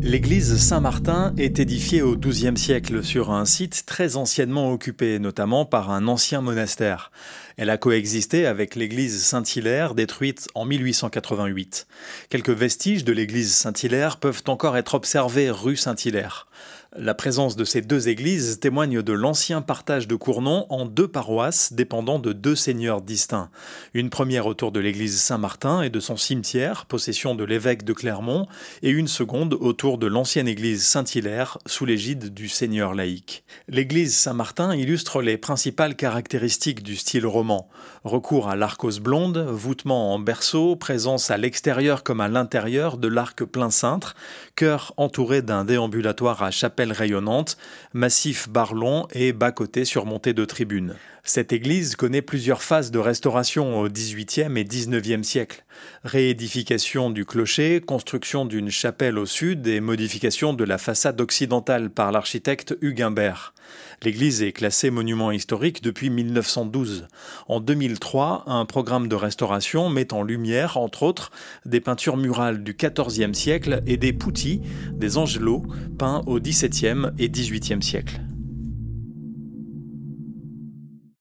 L'église Saint-Martin est édifiée au XIIe siècle sur un site très anciennement occupé, notamment par un ancien monastère. Elle a coexisté avec l'église Saint-Hilaire, détruite en 1888. Quelques vestiges de l'église Saint-Hilaire peuvent encore être observés rue Saint-Hilaire. La présence de ces deux églises témoigne de l'ancien partage de Cournon en deux paroisses dépendant de deux seigneurs distincts. Une première autour de l'église Saint-Martin et de son cimetière, possession de l'évêque de Clermont, et une seconde autour de l'ancienne église Saint-Hilaire, sous l'égide du seigneur laïque. L'église Saint-Martin illustre les principales caractéristiques du style roman. Recours à l'arcose blonde, voûtement en berceau, présence à l'extérieur comme à l'intérieur de l'arc plein cintre, chœur entouré d'un déambulatoire à chapelle rayonnante, massif barlon et bas-côté surmonté de tribunes. Cette église connaît plusieurs phases de restauration au XVIIIe et XIXe siècle. Réédification du clocher, construction d'une chapelle au sud et modification de la façade occidentale par l'architecte Hugues Imbert. L'église est classée monument historique depuis 1912. En 2003, un programme de restauration met en lumière, entre autres, des peintures murales du XIVe siècle et des putti, des angelots, peints au XVIIe et XVIIIe siècle.